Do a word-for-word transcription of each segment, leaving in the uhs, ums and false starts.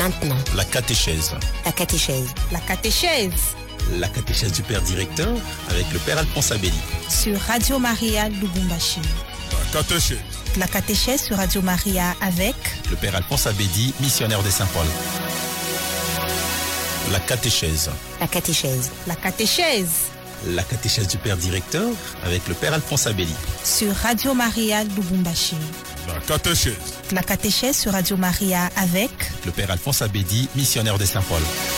maintenant. La catéchèse. La catéchèse. La catéchèse. La catéchèse du Père Directeur avec le Père Alphonse Abédi. Sur Radio Maria Lubumbashi. La catéchèse. La catéchèse sur Radio Maria avec le Père Alphonse Abédi, missionnaire de Saint-Paul. La catéchèse. La catéchèse. La catéchèse. La catéchèse du Père Directeur avec le Père Alphonse Abédi. Sur Radio Maria Lubumbashi. La catéchèse. La catéchèse sur Radio Maria avec le Père Alphonse Abédi, missionnaire de Saint-Paul.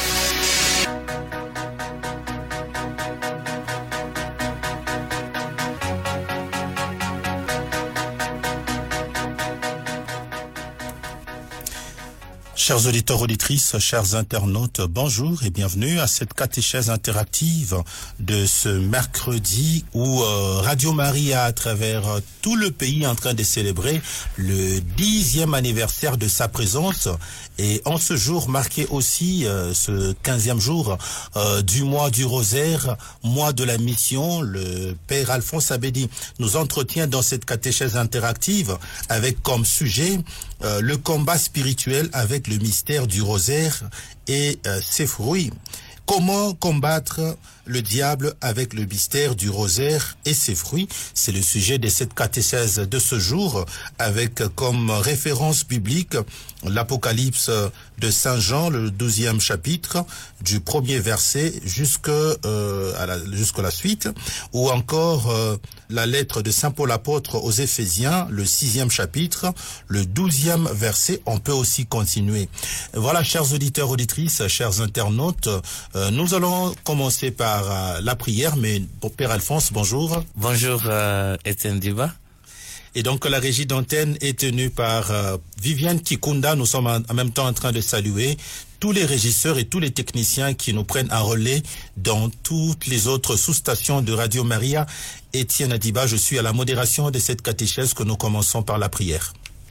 Chers auditeurs, auditrices, chers internautes, bonjour et bienvenue à cette catéchèse interactive de ce mercredi où euh, Radio Maria, à travers euh, tout le pays, est en train de célébrer le dixième anniversaire de sa présence. Et en ce jour marqué aussi, euh, ce quinzième jour euh, du mois du rosaire, mois de la mission, le Père Alphonse Abédi nous entretient dans cette catéchèse interactive avec comme sujet euh, le combat spirituel avec le mystère du rosaire et euh, ses fruits. Comment combattre le diable avec le mystère du rosaire et ses fruits? C'est le sujet de cette catéchèse de ce jour, avec comme référence biblique l'Apocalypse de Saint Jean, le douzième chapitre, du premier verset jusqu'à euh, la, jusqu'à la suite, ou encore euh, la lettre de Saint Paul apôtre aux Éphésiens, le sixième chapitre, le douzième verset. On peut aussi continuer. Voilà, chers auditeurs, auditrices, chers internautes, euh, nous allons commencer par euh, la prière, mais Père Alphonse, bonjour. Bonjour, euh, Étienne Diba. Et donc, la régie d'antenne est tenue par euh, Viviane Kikunda. Nous sommes en, en même temps en train de saluer tous les régisseurs et tous les techniciens qui nous prennent en relais dans toutes les autres sous-stations de Radio Maria. Étienne Adiba, je suis à la modération de cette catéchèse que nous commençons par la prière.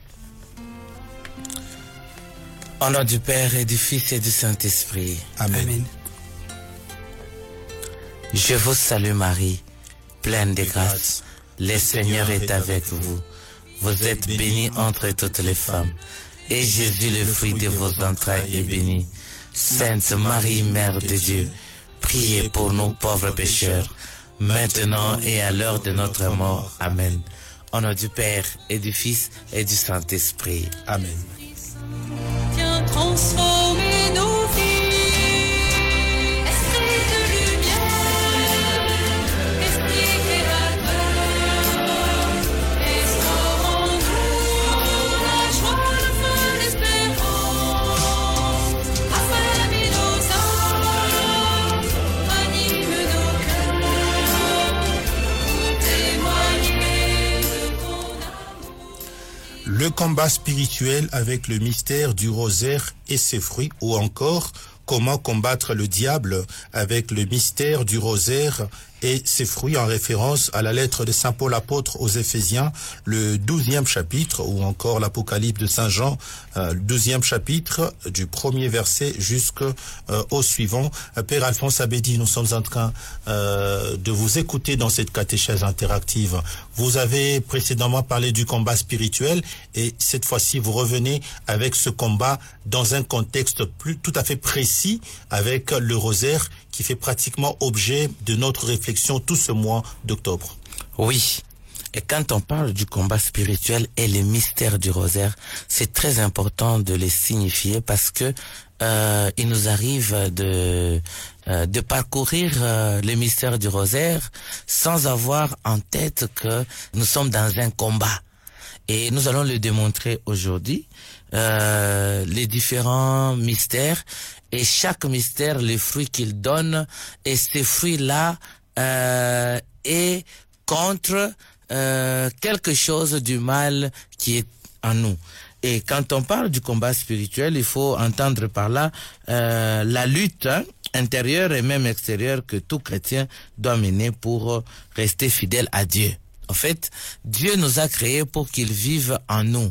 Au nom du Père et du Fils et du Saint-Esprit. Amen. Amen. Je vous salue Marie, pleine de grâce. Le Seigneur est avec vous. Vous êtes bénie entre toutes les femmes. Et Jésus, le fruit de vos entrailles, est béni. Sainte Marie, Mère de Dieu, priez pour nous pauvres pécheurs, maintenant et à l'heure de notre mort. Amen. Au nom du Père et du Fils et du Saint-Esprit. Amen. Viens transformer nos vies. Le combat spirituel avec le mystère du rosaire et ses fruits, ou encore comment combattre le diable avec le mystère du rosaire et ses fruits, en référence à la lettre de Saint Paul apôtre aux Éphésiens, le douzième chapitre, ou encore l'Apocalypse de Saint Jean, euh, le douzième chapitre, du premier verset jusqu'au euh, suivant. Père Alphonse Abédi, nous sommes en train euh, de vous écouter dans cette catéchèse interactive. Vous avez précédemment parlé du combat spirituel et cette fois-ci vous revenez avec ce combat dans un contexte plus tout à fait précis avec le rosaire qui fait pratiquement objet de notre réflexion tout ce mois d'octobre. Oui. Et quand on parle du combat spirituel et les mystères du rosaire, c'est très important de les signifier parce que euh, il nous arrive de euh, de parcourir euh, les mystères du rosaire sans avoir en tête que nous sommes dans un combat. Et nous allons le démontrer aujourd'hui, euh, les différents mystères et chaque mystère, les fruits qu'il donne, et ces fruits-là euh, est contre euh, quelque chose du mal qui est en nous. Et quand on parle du combat spirituel, il faut entendre par là euh, la lutte hein, intérieure et même extérieure que tout chrétien doit mener pour rester fidèle à Dieu. En fait, Dieu nous a créés pour qu'il vive en nous.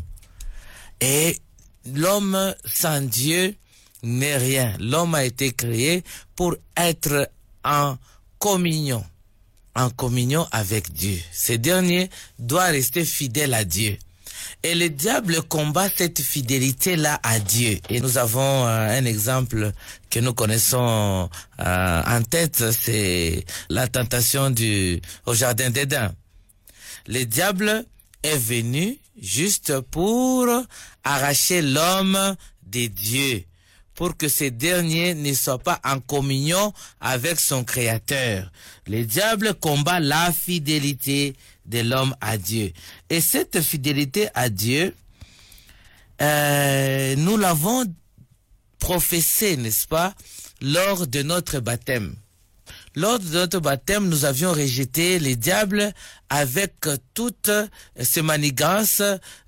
Et l'homme sans Dieu n'est rien. L'homme a été créé pour être en communion, en communion avec Dieu. Ce dernier doit rester fidèle à Dieu. Et le diable combat cette fidélité-là à Dieu. Et nous avons euh, un exemple que nous connaissons euh, en tête, c'est la tentation du au jardin d'Éden. Le diable est venu juste pour arracher l'homme des dieux, pour que ce dernier ne soit pas en communion avec son Créateur. Le diable combat la fidélité de l'homme à Dieu. Et cette fidélité à Dieu, euh, nous l'avons professée, n'est-ce pas, lors de notre baptême. Lors de notre baptême, nous avions rejeté les diables avec toutes ces manigances,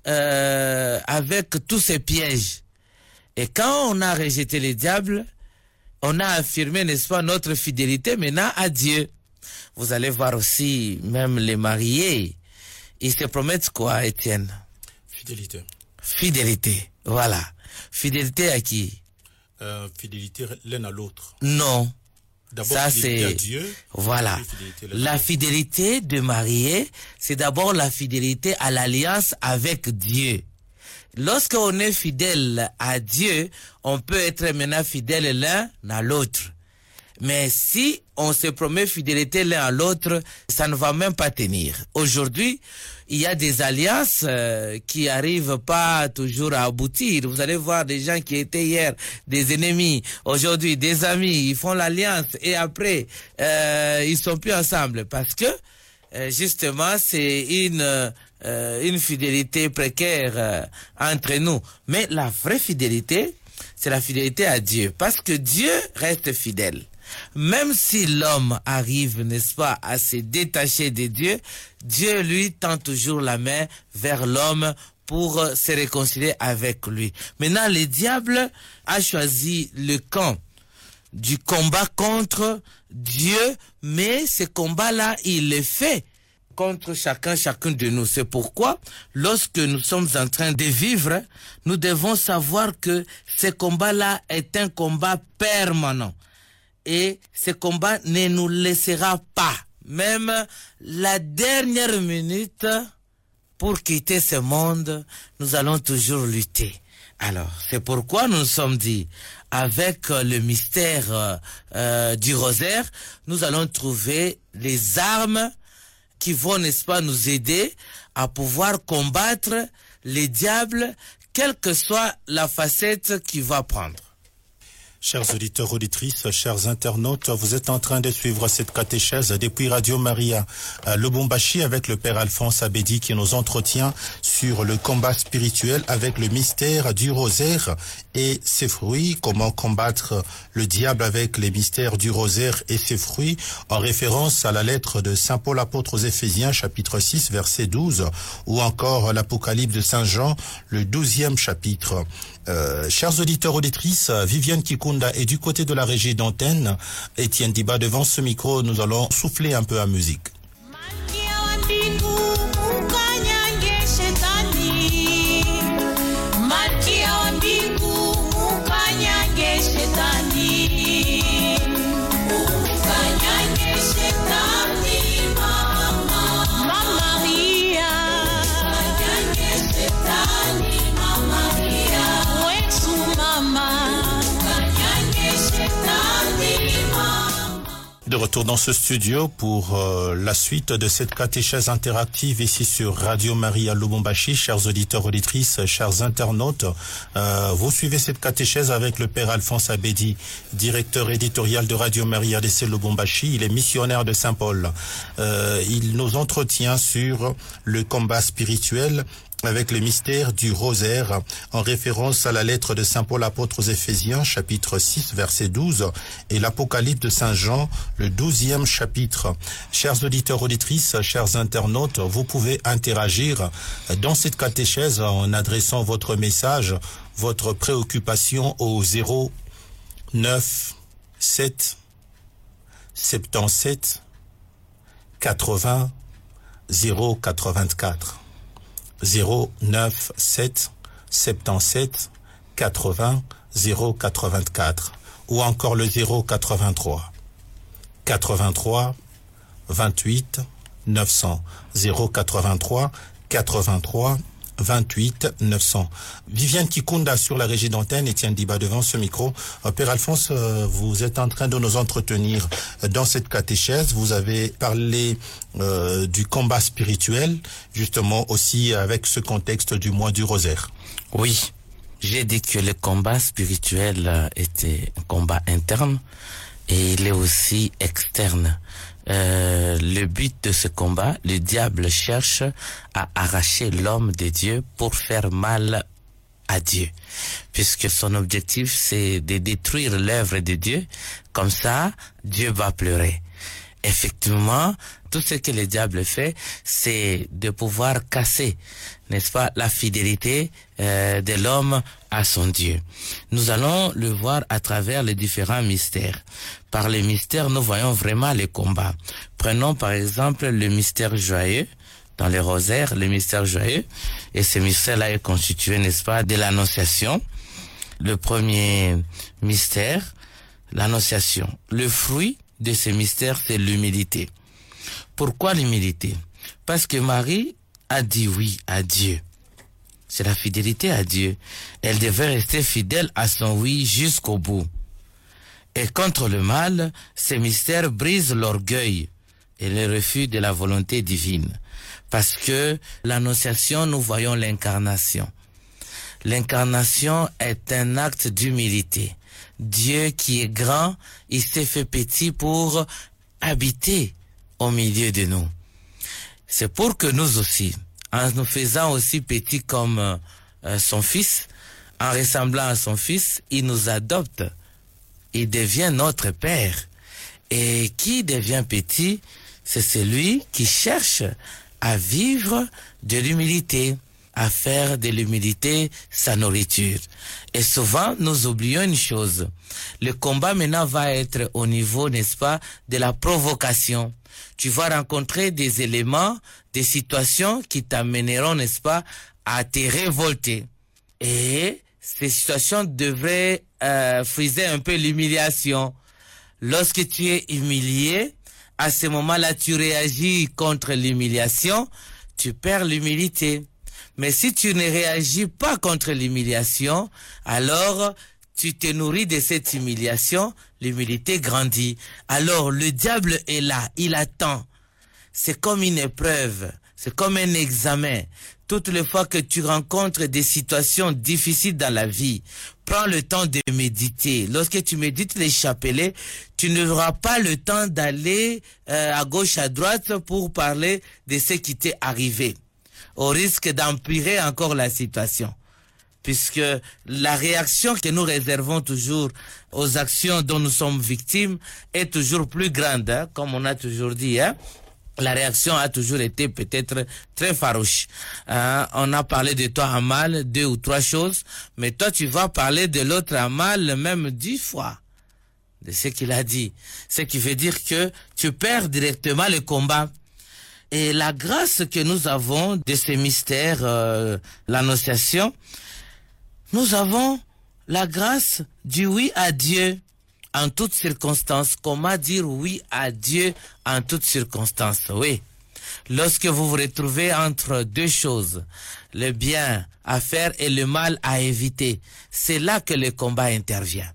euh, avec tous ces pièges. Et quand on a rejeté les diables, on a affirmé, n'est-ce pas, notre fidélité maintenant à Dieu. Vous allez voir aussi, même les mariés, ils se promettent quoi, Étienne? Fidélité. Fidélité, voilà. Fidélité à qui? Euh, fidélité l'un à l'autre. Non. D'abord, ça fidélité c'est à Dieu. voilà. Fidélité la fidélité de marié, c'est d'abord la fidélité à l'alliance avec Dieu. Lorsqu'on est fidèle à Dieu, on peut être maintenant fidèle l'un à l'autre. Mais si on se promet fidélité l'un à l'autre, ça ne va même pas tenir. Aujourd'hui, il y a des alliances euh, qui arrivent pas toujours à aboutir. Vous allez voir des gens qui étaient hier des ennemis, aujourd'hui des amis, ils font l'alliance et après, euh, ils sont plus ensemble parce que euh, justement c'est une euh, une fidélité précaire euh, entre nous. Mais la vraie fidélité, c'est la fidélité à Dieu, parce que Dieu reste fidèle. Même si l'homme arrive, n'est-ce pas, à se détacher de Dieu, Dieu, lui, tend toujours la main vers l'homme pour se réconcilier avec lui. Maintenant, le diable a choisi le camp du combat contre Dieu, mais ce combat-là, il le fait contre chacun, chacun de nous. C'est pourquoi, lorsque nous sommes en train de vivre, nous devons savoir que ce combat-là est un combat permanent. Et ce combat ne nous laissera pas, même la dernière minute, pour quitter ce monde, nous allons toujours lutter. Alors, c'est pourquoi nous nous sommes dit, avec le mystère euh, du rosaire, nous allons trouver les armes qui vont, n'est-ce pas, nous aider à pouvoir combattre les diables, quelle que soit la facette qu'il va prendre. Chers auditeurs, auditrices, chers internautes, vous êtes en train de suivre cette catéchèse depuis Radio Maria à Lubumbashi avec le Père Alphonse Abedi qui nous entretient sur le combat spirituel avec le mystère du rosaire et ses fruits, comment combattre le diable avec les mystères du rosaire et ses fruits, en référence à la lettre de Saint Paul apôtre aux Éphésiens, chapitre six, verset douze, ou encore l'Apocalypse de Saint Jean, le douzième chapitre. Euh, chers auditeurs, auditrices, Viviane Kikunda est du côté de la régie d'antenne. Étienne Diba devant ce micro, nous allons souffler un peu à musique. De retour dans ce studio pour euh, la suite de cette catéchèse interactive ici sur Radio Maria Lubumbashi. Chers auditeurs, auditrices, chers internautes, euh, vous suivez cette catéchèse avec le Père Alphonse Abedi, directeur éditorial de Radio Maria D C Lubumbashi. Il est missionnaire de Saint-Paul. Euh, il nous entretient sur le combat spirituel avec les mystères du rosaire, en référence à la lettre de Saint Paul apôtre aux Éphésiens, chapitre six, verset douze, et l'Apocalypse de Saint Jean, le douzième chapitre. Chers auditeurs, auditrices, chers internautes, vous pouvez interagir dans cette catéchèse en adressant votre message, votre préoccupation au zéro neuf sept soixante-dix-sept quatre-vingts zéro quatre-vingt-quatre. zéro neuf sept soixante-dix-sept quatre-vingts zéro quatre-vingt-quatre ou encore le zéro quatre-vingt-trois quatre-vingt-trois vingt-huit neuf cents zéro quatre-vingt-trois quatre-vingt-trois vingt-huit neuf cents. Viviane Kikunda sur la régie d'antenne, Étienne Diba devant ce micro. Euh, Père Alphonse, euh, vous êtes en train de nous entretenir dans cette catéchèse. Vous avez parlé euh, du combat spirituel, justement aussi avec ce contexte du mois du rosaire. Oui, j'ai dit que le combat spirituel était un combat interne et il est aussi externe. Euh, le but de ce combat, le diable cherche à arracher l'homme de Dieu pour faire mal à Dieu, puisque son objectif c'est de détruire l'œuvre de Dieu, comme ça Dieu va pleurer. Effectivement, tout ce que le diable fait, c'est de pouvoir casser, n'est-ce pas, la fidélité euh, de l'homme à son Dieu. Nous allons le voir à travers les différents mystères. Par les mystères, nous voyons vraiment les combats. Prenons par exemple le mystère joyeux, dans les rosaires, le mystère joyeux, et ce mystère-là est constitué, n'est-ce pas, de l'annonciation. Le premier mystère, l'annonciation. Le fruit de ce mystère, c'est l'humilité. Pourquoi l'humilité? Parce que Marie a dit oui à Dieu. C'est la fidélité à Dieu. Elle devait rester fidèle à son oui jusqu'au bout. Et contre le mal, ces mystères brisent l'orgueil et le refus de la volonté divine. Parce que l'annonciation, nous voyons l'incarnation. L'incarnation est un acte d'humilité. Dieu qui est grand, il s'est fait petit pour habiter au milieu de nous. C'est pour que nous aussi, en nous faisant aussi petits comme euh, son fils, en ressemblant à son fils, il nous adopte. Il devient notre Père. Et qui devient petit, c'est celui qui cherche à vivre de l'humilité, à faire de l'humilité sa nourriture. Et souvent, nous oublions une chose. Le combat maintenant va être au niveau, n'est-ce pas, de la provocation. Tu vas rencontrer des éléments, des situations qui t'amèneront, n'est-ce pas, à te révolter. Et ces situations devraient euh, friser un peu l'humiliation. Lorsque tu es humilié, à ce moment-là, tu réagis contre l'humiliation, tu perds l'humilité. Mais si tu ne réagis pas contre l'humiliation, alors tu te nourris de cette humiliation, l'humilité grandit. Alors le diable est là, il attend. C'est comme une épreuve, c'est comme un examen. Toutes les fois que tu rencontres des situations difficiles dans la vie, prends le temps de méditer. Lorsque tu médites les chapelets, tu n'auras pas le temps d'aller euh, à gauche, à droite pour parler de ce qui t'est arrivé, au risque d'empirer encore la situation. Puisque la réaction que nous réservons toujours aux actions dont nous sommes victimes est toujours plus grande, hein, comme on a toujours dit, hein. La réaction a toujours été peut-être très farouche. Hein, on a parlé de toi en mal, deux ou trois choses, mais toi tu vas parler de l'autre en mal même dix fois de ce qu'il a dit. Ce qui veut dire que tu perds directement le combat. Et la grâce que nous avons de ces mystères, euh, l'annonciation, nous avons la grâce du oui à Dieu en toutes circonstances. Comment dire oui à Dieu en toutes circonstances? Oui. Lorsque vous vous retrouvez entre deux choses, le bien à faire et le mal à éviter, c'est là que le combat intervient.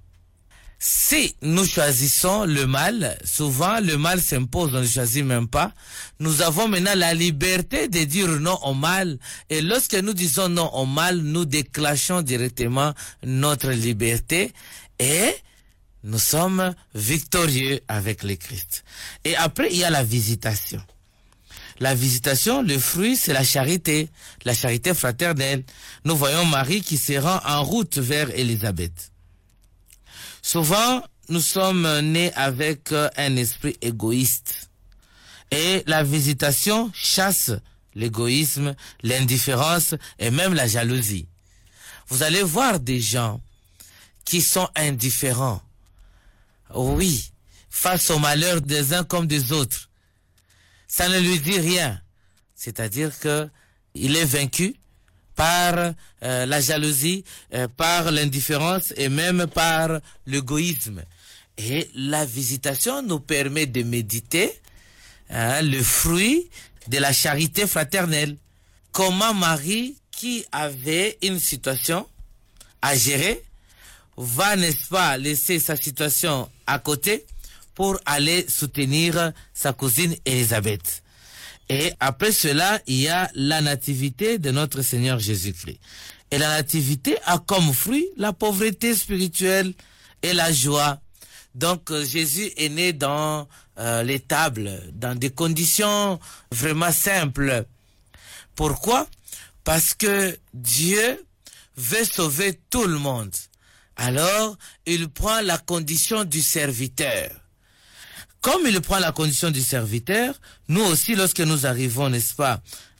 Si nous choisissons le mal, souvent le mal s'impose, on ne choisit même pas. Nous avons maintenant la liberté de dire non au mal. Et lorsque nous disons non au mal, nous déclenchons directement notre liberté et nous sommes victorieux avec le Christ. Et après, il y a la visitation. La visitation, le fruit, c'est la charité, la charité fraternelle. Nous voyons Marie qui se rend en route vers Élisabeth. Souvent, nous sommes nés avec un esprit égoïste. Et la visitation chasse l'égoïsme, l'indifférence et même la jalousie. Vous allez voir des gens qui sont indifférents. Oui, face au malheur des uns comme des autres. Ça ne lui dit rien. C'est-à-dire que il est vaincu par euh, la jalousie, euh, par l'indifférence et même par l'égoïsme. Et la visitation nous permet de méditer hein, le fruit de la charité fraternelle. Comment Marie, qui avait une situation à gérer va, n'est-ce pas, laisser sa situation à côté pour aller soutenir sa cousine Élisabeth. Et après cela, il y a la nativité de notre Seigneur Jésus-Christ. Et la nativité a comme fruit la pauvreté spirituelle et la joie. Donc euh, Jésus est né dans euh, l'étable, dans des conditions vraiment simples. Pourquoi? Parce que Dieu veut sauver tout le monde. Alors, il prend la condition du serviteur. Comme il prend la condition du serviteur, nous aussi, lorsque nous arrivons, n'est-ce pas,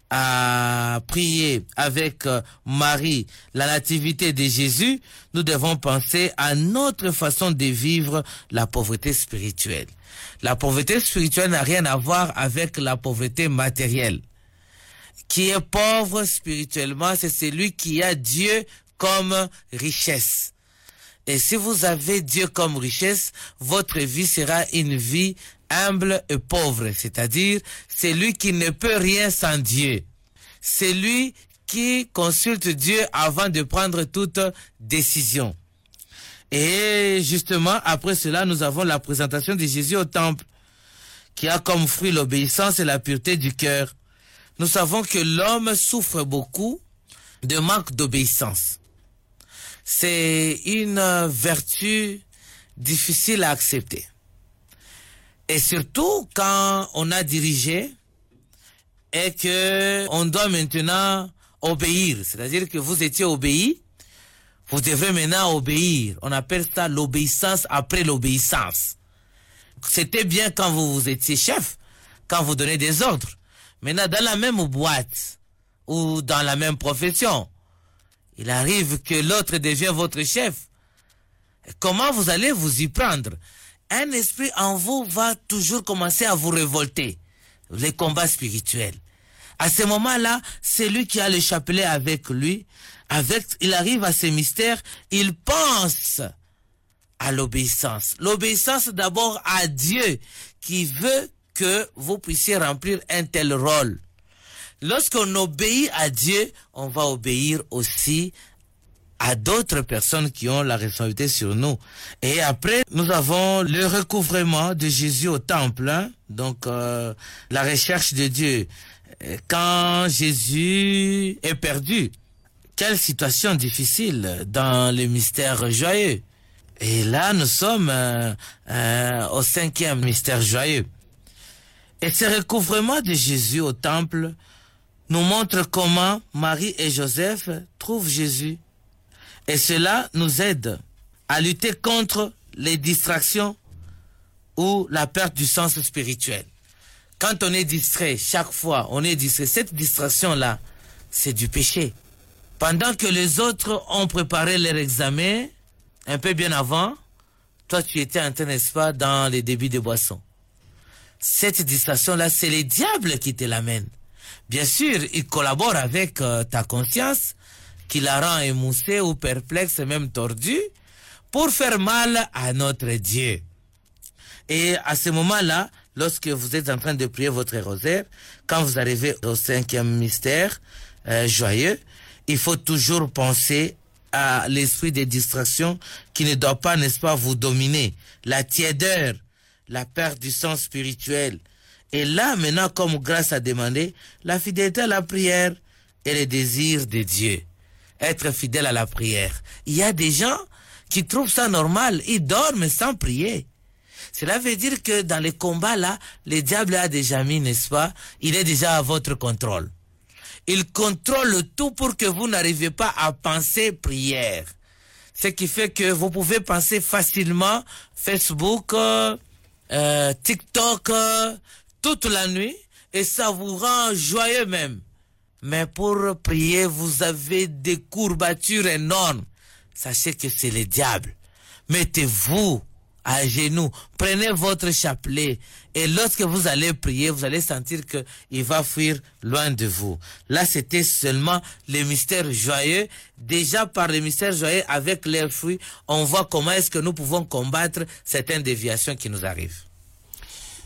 à prier avec Marie la nativité de Jésus, nous devons penser à notre façon de vivre la pauvreté spirituelle. La pauvreté spirituelle n'a rien à voir avec la pauvreté matérielle. Qui est pauvre spirituellement, c'est celui qui a Dieu comme richesse. Et si vous avez Dieu comme richesse, votre vie sera une vie humble et pauvre. C'est-à-dire, c'est lui qui ne peut rien sans Dieu. C'est lui qui consulte Dieu avant de prendre toute décision. Et justement, après cela, nous avons la présentation de Jésus au temple, qui a comme fruit l'obéissance et la pureté du cœur. Nous savons que l'homme souffre beaucoup de manque d'obéissance. C'est une vertu difficile à accepter. Et surtout quand on a dirigé et que on doit maintenant obéir. C'est-à-dire que vous étiez obéi, vous devrez maintenant obéir. On appelle ça l'obéissance après l'obéissance. C'était bien quand vous, vous étiez chef, quand vous donnez des ordres. Maintenant, dans la même boîte ou dans la même profession, il arrive que l'autre devient votre chef. Comment vous allez vous y prendre? Un esprit en vous va toujours commencer à vous révolter. Les combats spirituels. À ce moment-là, c'est lui qui a le chapelet avec lui. Avec, il arrive à ces mystères, il pense à l'obéissance. L'obéissance d'abord à Dieu qui veut que vous puissiez remplir un tel rôle. Lorsqu'on obéit à Dieu, on va obéir aussi à d'autres personnes qui ont la responsabilité sur nous. Et après, nous avons le recouvrement de Jésus au temple, hein? Donc euh, la recherche de Dieu. Quand Jésus est perdu, quelle situation difficile dans le mystère joyeux. Et là, nous sommes euh, euh, au cinquième mystère joyeux. Et ce recouvrement de Jésus au temple nous montre comment Marie et Joseph trouvent Jésus. Et cela nous aide à lutter contre les distractions ou la perte du sens spirituel. Quand on est distrait, chaque fois on est distrait, cette distraction-là, c'est du péché. Pendant que les autres ont préparé leur examen, un peu bien avant, toi tu étais en train, n'est-ce pas, dans les débits de boissons. Cette distraction-là, c'est le diable qui te l'amène. Bien sûr, il collabore avec euh, ta conscience, qui la rend émoussée ou perplexe, même tordue, pour faire mal à notre Dieu. Et à ce moment-là, lorsque vous êtes en train de prier votre rosaire, quand vous arrivez au cinquième mystère euh, joyeux, il faut toujours penser à l'esprit des distractions qui ne doit pas, n'est-ce pas, vous dominer. La tiédeur, la perte du sens spirituel. Et là, maintenant, comme grâce à demander, la fidélité à la prière et le désir de Dieu. Être fidèle à la prière. Il y a des gens qui trouvent ça normal. Ils dorment sans prier. Cela veut dire que dans les combats là, le diable a déjà mis, n'est-ce pas? Il est déjà à votre contrôle. Il contrôle tout pour que vous n'arriviez pas à penser prière. Ce qui fait que vous pouvez penser facilement Facebook, euh, euh, TikTok, euh, toute la nuit, et ça vous rend joyeux même. Mais pour prier, vous avez des courbatures énormes. Sachez que c'est le diable. Mettez-vous à genoux, prenez votre chapelet, et lorsque vous allez prier, vous allez sentir que il va fuir loin de vous. Là, c'était seulement le mystère joyeux. Déjà par le mystère joyeux, avec les fruits, on voit comment est-ce que nous pouvons combattre certaines déviations qui nous arrivent.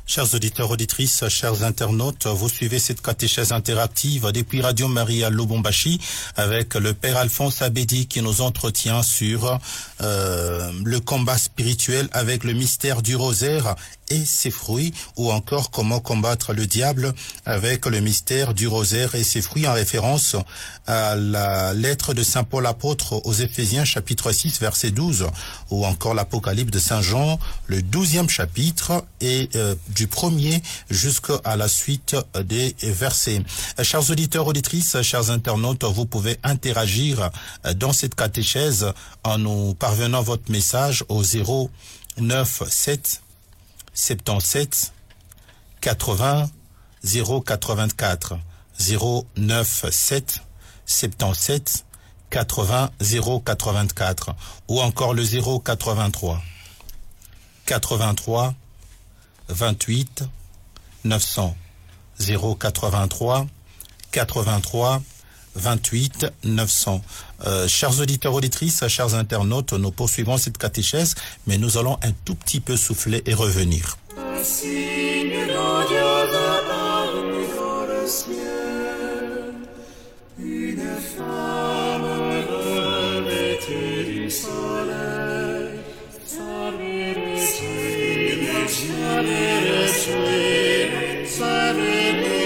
Chers auditeurs, auditrices, chers internautes, vous suivez cette catéchèse interactive depuis Radio Maria Lubumbashi avec le Père Alphonse Abedi qui nous entretient sur euh, le combat spirituel avec le mystère du rosaire et ses fruits, ou encore comment combattre le diable avec le mystère du rosaire et ses fruits, en référence à la lettre de Saint Paul apôtre aux Éphésiens chapitre six verset douze, ou encore l'Apocalypse de Saint Jean, le douzième chapitre, et euh, du premier jusqu'à la suite des versets. Chers auditeurs, auditrices, chers internautes, vous pouvez interagir dans cette catéchèse en nous parvenant votre message au zéro neuf sept soixante-dix-sept quatre-vingts zéro quatre-vingt-quatre zéro neuf sept soixante-dix-sept quatre-vingts zéro quatre-vingt-quatre ou encore le zéro quatre-vingt-trois quatre-vingt-trois vingt-huit neuf cents zéro quatre-vingt-trois quatre-vingt-trois vingt-huit neuf cents. Euh, chers auditeurs, auditrices, chers internautes, nous poursuivons cette catéchèse, mais nous allons un tout petit peu souffler et revenir. Un signe grandiose apparut dans le ciel, une femme revêtue du soleil, sa vérité, sa vérité, sa vérité.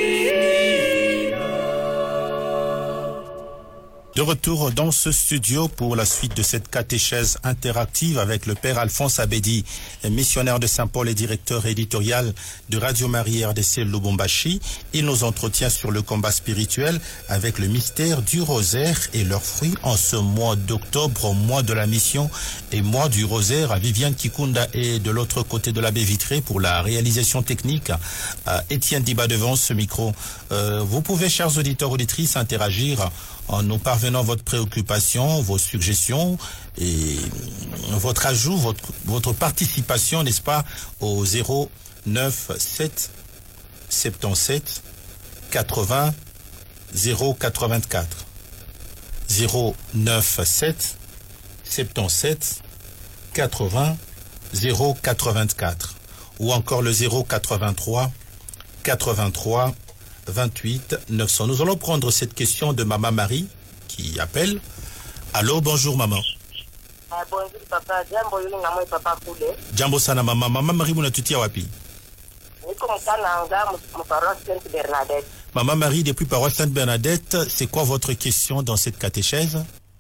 De retour dans ce studio pour la suite de cette catéchèse interactive avec le Père Alphonse Abedi, missionnaire de Saint-Paul et directeur éditorial de Radio Maria R D C Lubumbashi. Il nous entretient sur le combat spirituel avec le mystère du rosaire et leurs fruits en ce mois d'octobre, mois de la mission et mois du rosaire. À Viviane Kikunda est de l'autre côté de la baie vitrée pour la réalisation technique. À Étienne Diba devant ce micro. Euh, vous pouvez, chers auditeurs, auditrices, interagir en nous parvenant votre préoccupation, vos suggestions et votre ajout, votre, votre participation, n'est-ce pas, au zéro neuf sept soixante-dix-sept quatre-vingts zéro quatre-vingt-quatre zéro neuf sept soixante-dix-sept quatre-vingts zéro quatre-vingt-quatre ou encore le zéro quatre-vingt-trois quatre-vingt-trois vingt-huit neuf cents. Nous allons prendre cette question de Maman Marie qui appelle. Allô, bonjour maman. Ah, bonjour papa, jambo yule na moi papa kule. Jambo sana mama. Mama Marie munatutia wapi? Niko mkananga mu paroisse Sainte Bernadette. Maman Marie depuis paroisse Sainte Bernadette, c'est quoi votre question dans cette catéchèse?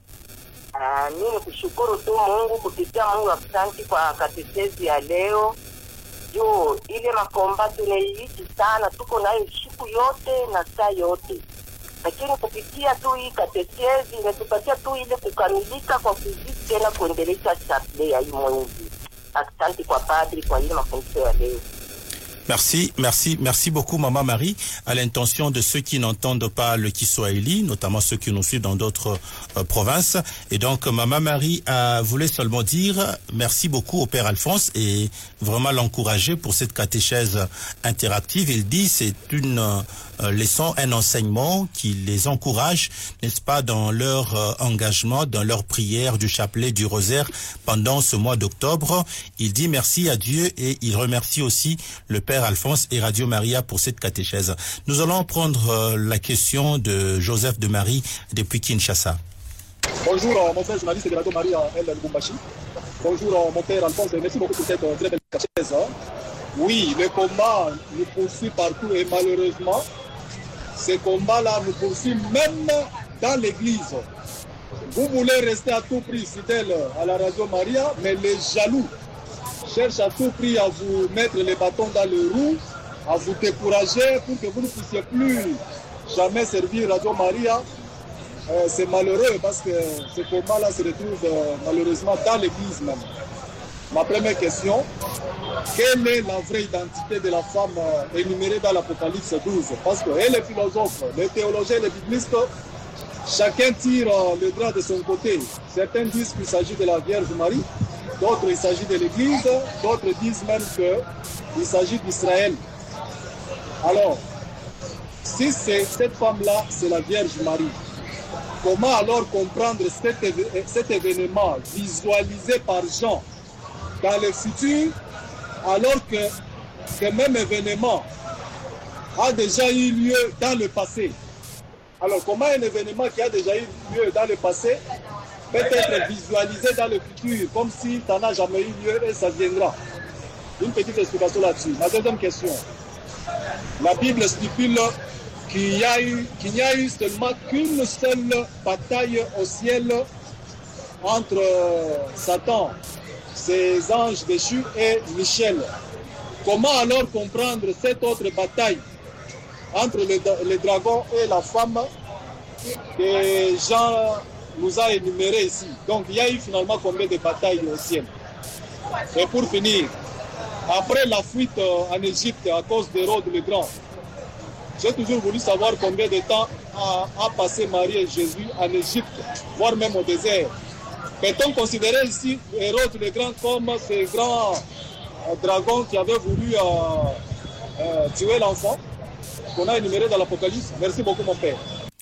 Ah, mimi kushukuru tu Mungu kupitia Mungu, asante kwa katekesi ya leo. Jo, ile makomba tunaishi sana, tuko nayo siku yote na saa yote. Lakini kupitia tu hii katekesi imetupatia tu ile kukamilika kwa kuzidi tena kuendeleza chaple ya hii Mungu. Asante kwa padri kwa ile mafundisho ya leo. Merci, merci, merci beaucoup Maman Marie. À l'intention de ceux qui n'entendent pas le Kiswahili, notamment ceux qui nous suivent dans d'autres euh, provinces. Et donc Maman Marie a voulu seulement dire merci beaucoup au Père Alphonse et vraiment l'encourager pour cette catéchèse interactive. Il dit c'est une euh, leçon, un enseignement qui les encourage, n'est-ce pas, dans leur euh, engagement, dans leur prière du chapelet du rosaire pendant ce mois d'octobre. Il dit merci à Dieu et il remercie aussi le Père Alphonse et Radio Maria pour cette catéchèse. Nous allons prendre euh, la question de Joseph de Marie depuis Kinshasa. Bonjour mon frère journaliste de Radio Maria L. Lubumbashi. Bonjour mon père Alphonse, merci beaucoup pour cette très belle catéchèse. Oui, le combat nous poursuit partout et malheureusement, ce combat-là nous poursuit même dans l'église. Vous voulez rester à tout prix fidèle à la Radio Maria, mais les jaloux cherche à tout prix à vous mettre les bâtons dans les roues, à vous décourager pour que vous ne puissiez plus jamais servir Radio Maria. Euh, c'est malheureux parce que ce combat-là se retrouve euh, malheureusement dans l'église même. Ma première question, quelle est la vraie identité de la femme euh, énumérée dans l'Apocalypse douze? Parce que et les philosophes, les théologiens, les biblistes, chacun tire euh, le drap de son côté. Certains disent qu'il s'agit de la Vierge Marie, d'autres il s'agit de l'Église, d'autres disent même qu'il s'agit d'Israël. Alors, si c'est cette femme-là, c'est la Vierge Marie, comment alors comprendre cet, éve cet événement visualisé par Jean dans le futur, alors que ce même événement a déjà eu lieu dans le passé. Alors, comment un événement qui a déjà eu lieu dans le passé peut être visualisé dans le futur, comme si ça n'a jamais eu lieu et ça viendra? Une petite explication là-dessus. Ma deuxième question. La Bible stipule qu'il n'y a eu, qu'il n'y a eu seulement qu'une seule bataille au ciel entre Satan, ses anges déchus et Michel. Comment alors comprendre cette autre bataille entre le, le dragon et la femme que Jean nous a énuméré ici? Donc il y a eu finalement combien de batailles au ciel? Et pour finir, après la fuite en Égypte à cause d'Hérode le Grand, j'ai toujours voulu savoir combien de temps a, a passé Marie et Jésus en Égypte, voire même au désert. Peut-on considérer ici Hérode le Grand comme ce grand euh, dragon qui avait voulu euh, euh, tuer l'enfant qu'on a énuméré dans l'Apocalypse? Merci beaucoup mon père.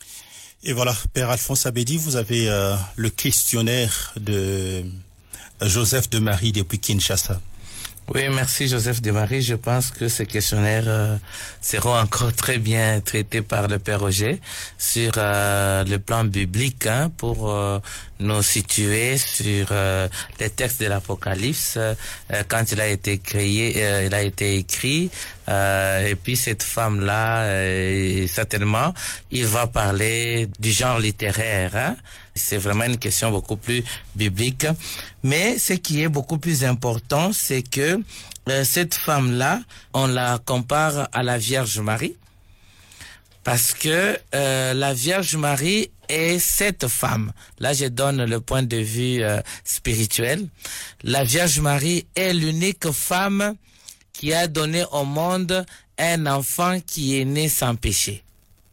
Et voilà, Père Alphonse Abedi, vous avez euh, le questionnaire de Joseph de Marie depuis Kinshasa. Oui, merci Joseph de Marie. Je pense que ces questionnaires euh, seront encore très bien traités par le Père Roger sur euh, le plan biblique, hein, pour euh, nous situer sur euh, les textes de l'Apocalypse euh, quand il a été créé, euh, il a été écrit. Euh, et puis cette femme-là, euh, certainement, il va parler du genre littéraire, hein. C'est vraiment une question beaucoup plus biblique. Mais ce qui est beaucoup plus important, c'est que euh, cette femme-là, on la compare à la Vierge Marie. Parce que euh, la Vierge Marie est cette femme. Là, je donne le point de vue euh, spirituel. La Vierge Marie est l'unique femme qui a donné au monde un enfant qui est né sans péché.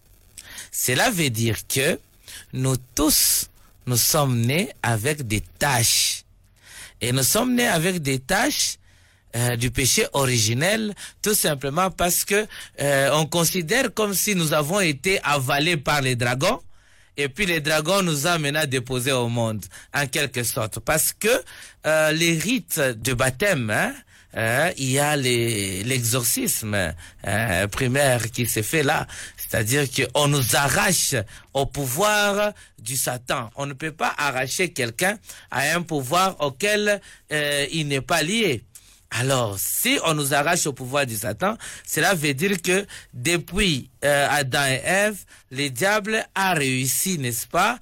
Cela veut dire que nous tous, nous sommes nés avec des taches. Et nous sommes nés avec des taches euh, du péché originel, tout simplement parce que euh, on considère comme si nous avons été avalés par les dragons, et puis les dragons nous ont maintenant déposés au monde, en quelque sorte. Parce que euh, les rites de baptême, hein, euh, il y a les, l'exorcisme euh, primaire qui s'est fait là. C'est-à-dire qu'on nous arrache au pouvoir du Satan. On ne peut pas arracher quelqu'un à un pouvoir auquel euh, il n'est pas lié. Alors, si on nous arrache au pouvoir du Satan, cela veut dire que depuis euh, Adam et Ève, le diable a réussi, n'est-ce pas,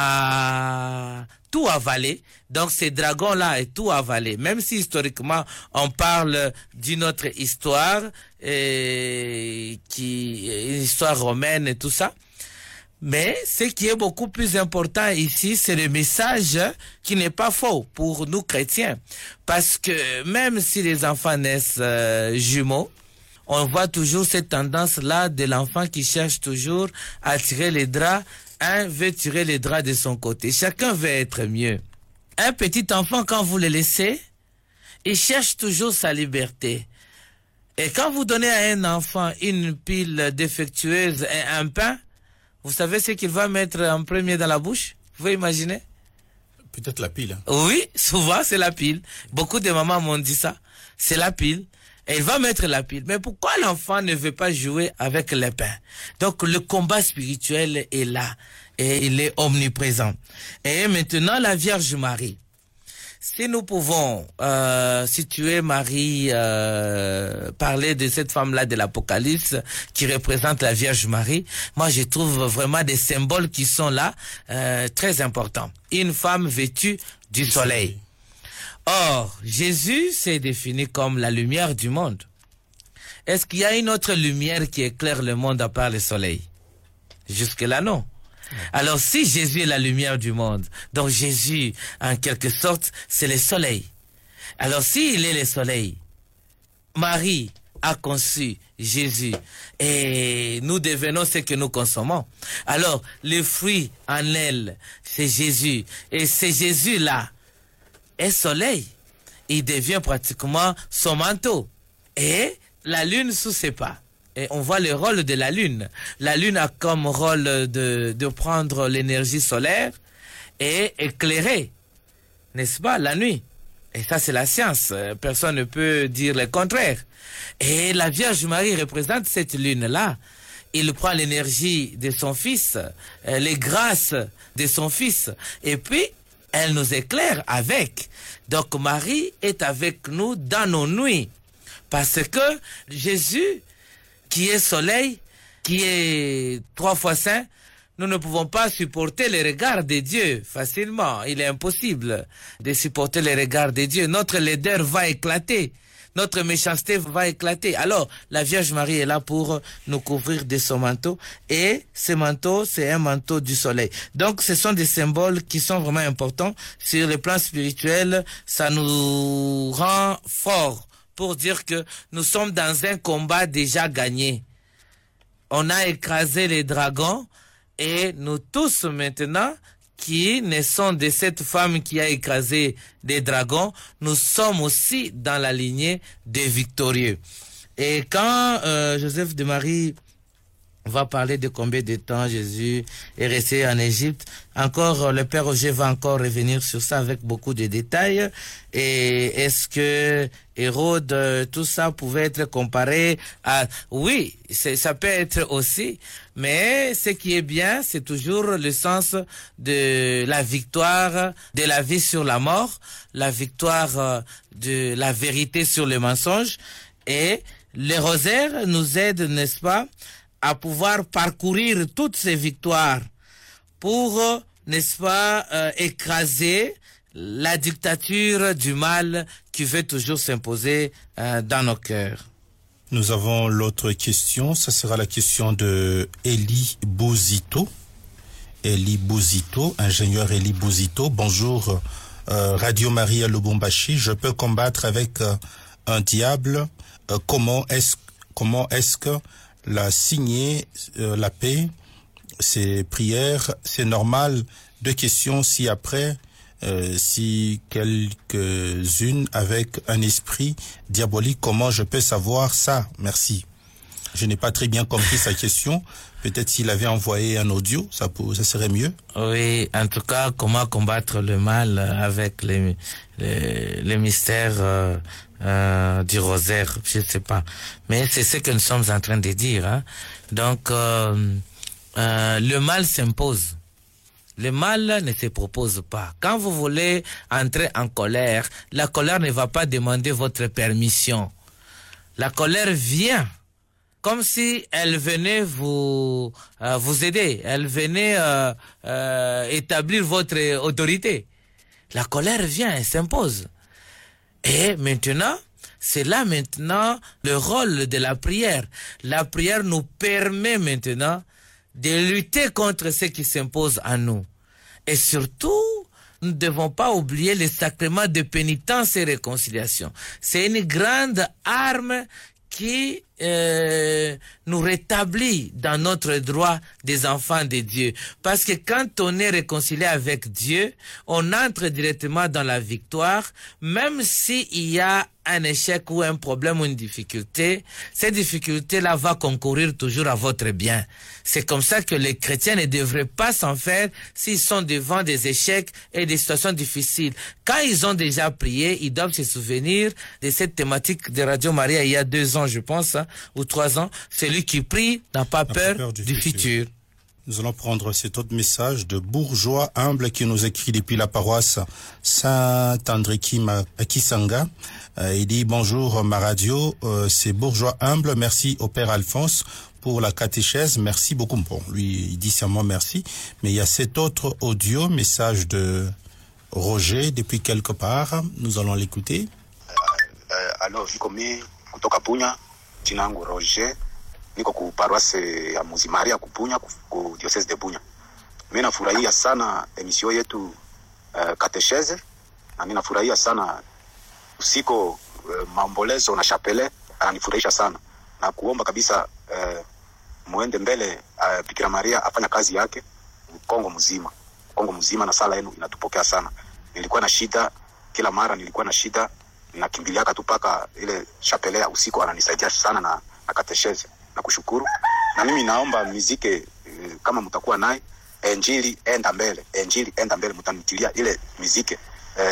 à tout avaler. Donc ces dragons-là ont tout avalé. Même si historiquement on parle d'une autre histoire, et qui une histoire romaine et tout ça. Mais ce qui est beaucoup plus important ici, c'est le message qui n'est pas faux pour nous chrétiens. Parce que même si les enfants naissent euh, jumeaux, on voit toujours cette tendance-là de l'enfant qui cherche toujours à tirer les draps. Un veut tirer les draps de son côté. Chacun veut être mieux. Un petit enfant, quand vous le laissez, il cherche toujours sa liberté. Et quand vous donnez à un enfant une pile défectueuse et un pain, vous savez ce qu'il va mettre en premier dans la bouche? Vous pouvez imaginer? Peut-être la pile. Hein. Oui, souvent c'est la pile. Beaucoup de mamans m'ont dit ça. C'est la pile. Et il va mettre la pile. Mais pourquoi l'enfant ne veut pas jouer avec les pains? Donc le combat spirituel est là. Et il est omniprésent. Et maintenant la Vierge Marie. Si nous pouvons euh, situer Marie, euh, parler de cette femme-là de l'Apocalypse qui représente la Vierge Marie, moi je trouve vraiment des symboles qui sont là euh, très importants. Une femme vêtue du soleil. Or, Jésus s'est défini comme la lumière du monde. Est-ce qu'il y a une autre lumière qui éclaire le monde à part le soleil? Jusque-là, non. Alors, si Jésus est la lumière du monde, donc Jésus, en quelque sorte, c'est le soleil. Alors, s'il est le soleil, Marie a conçu Jésus et nous devenons ce que nous consommons. Alors, le fruit en elle, c'est Jésus. Et c'est Jésus-là est soleil. Il devient pratiquement son manteau. Et la lune sous ses pas. Et on voit le rôle de la lune. La lune a comme rôle de, de prendre l'énergie solaire et éclairer, n'est-ce pas, la nuit. Et ça, c'est la science. Personne ne peut dire le contraire. Et la Vierge Marie représente cette lune-là. Il prend l'énergie de son fils, les grâces de son fils. Et puis, elle nous éclaire avec. Donc, Marie est avec nous dans nos nuits. Parce que Jésus, qui est soleil, qui est trois fois saint, nous ne pouvons pas supporter les regards de Dieu facilement. Il est impossible de supporter les regards de Dieu. Notre laideur va éclater. Notre méchanceté va éclater. Alors, la Vierge Marie est là pour nous couvrir de son manteau. Et ce manteau, c'est un manteau du soleil. Donc, ce sont des symboles qui sont vraiment importants. Sur le plan spirituel, ça nous rend forts pour dire que nous sommes dans un combat déjà gagné. On a écrasé les dragons. Et nous tous maintenant, qui naissons de cette femme qui a écrasé des dragons, nous sommes aussi dans la lignée des victorieux. Et quand euh, Joseph de Marie va parler de combien de temps Jésus est resté en Égypte, encore le Père Roger va encore revenir sur ça avec beaucoup de détails. Et est-ce que Hérode, tout ça pouvait être comparé à... Oui, c'est, ça peut être aussi, mais ce qui est bien, c'est toujours le sens de la victoire de la vie sur la mort, la victoire de la vérité sur le mensonge. Et le rosaire nous aide, n'est-ce pas, à pouvoir parcourir toutes ces victoires pour, n'est-ce pas, euh, écraser la dictature du mal qui veut toujours s'imposer euh, dans nos cœurs. Nous avons l'autre question, ça sera la question de Elie Bouzito. Elie Bouzito, ingénieur Elie Bouzito. Bonjour, euh, Radio Maria Lubumbashi. Je peux combattre avec euh, un diable. Euh, comment est-ce, comment est-ce que la signer, euh, la paix, ces prières, c'est normal. Deux questions, si après, euh, si quelques-unes avec un esprit diabolique, comment je peux savoir ça? Merci. Je n'ai pas très bien compris sa question. Peut-être s'il avait envoyé un audio, ça, ça serait mieux. Oui, en tout cas, comment combattre le mal avec les, les, les mystères euh, euh, du rosaire, je ne sais pas. Mais c'est ce que nous sommes en train de dire. Hein. Donc, euh, euh, le mal s'impose. Le mal ne se propose pas. Quand vous voulez entrer en colère, la colère ne va pas demander votre permission. La colère vient comme si elle venait vous euh, vous aider, elle venait euh, euh, établir votre autorité. La colère vient, elle s'impose. Et maintenant, c'est là maintenant le rôle de la prière. La prière nous permet maintenant de lutter contre ce qui s'impose à nous. Et surtout, nous ne devons pas oublier les sacrements de pénitence et réconciliation. C'est une grande arme qui euh, nous rétablit dans notre droit des enfants de Dieu. Parce que quand on est réconcilié avec Dieu, on entre directement dans la victoire, même s'il y a un échec ou un problème ou une difficulté, cette difficulté-là va concourir toujours à votre bien. C'est comme ça que les chrétiens ne devraient pas s'en faire s'ils sont devant des échecs et des situations difficiles. Quand ils ont déjà prié, ils doivent se souvenir de cette thématique de Radio Maria il y a deux ans, je pense, hein, ou trois ans. Celui qui prie n'a pas, peur, pas peur du, du futur. futur. Nous allons prendre cet autre message de Bourgeois Humble qui nous écrit depuis la paroisse Saint-André-Kim à Kisanga. Euh, il dit bonjour ma radio, euh, c'est Bourgeois Humble, merci au Père Alphonse pour la catéchèse, merci beaucoup. Bon, lui il dit seulement merci, mais il y a cet autre audio, message de Roger depuis quelque part, nous allons l'écouter. Euh, alors, Jikomi, kutoka Punya, jina langu Roger. Niko ku paroisse ya Muzimaria kupunya ku diocese de Punya. Mimi nafurahia sana emission yetu uh, katechese na mimi nafurahia sana usiko uh, maombolezo na chapele ananifurahisha sana na kuomba kabisa uh, muende mbele uh, Bikira Maria afanya kazi yake Kongo mzima. Kongo mzima na sala yenu inatupokea sana. Nilikuwa na shida kila mara nilikuwa na shida nakimbiliaka tu paka ile chapele ya usiku ananisaidia sana na na katechese. Na kushukuru na mimi naomba muziki e, kama mtakuwa naye injili enda mbele injili enda mbele mtanitilia ile muziki e,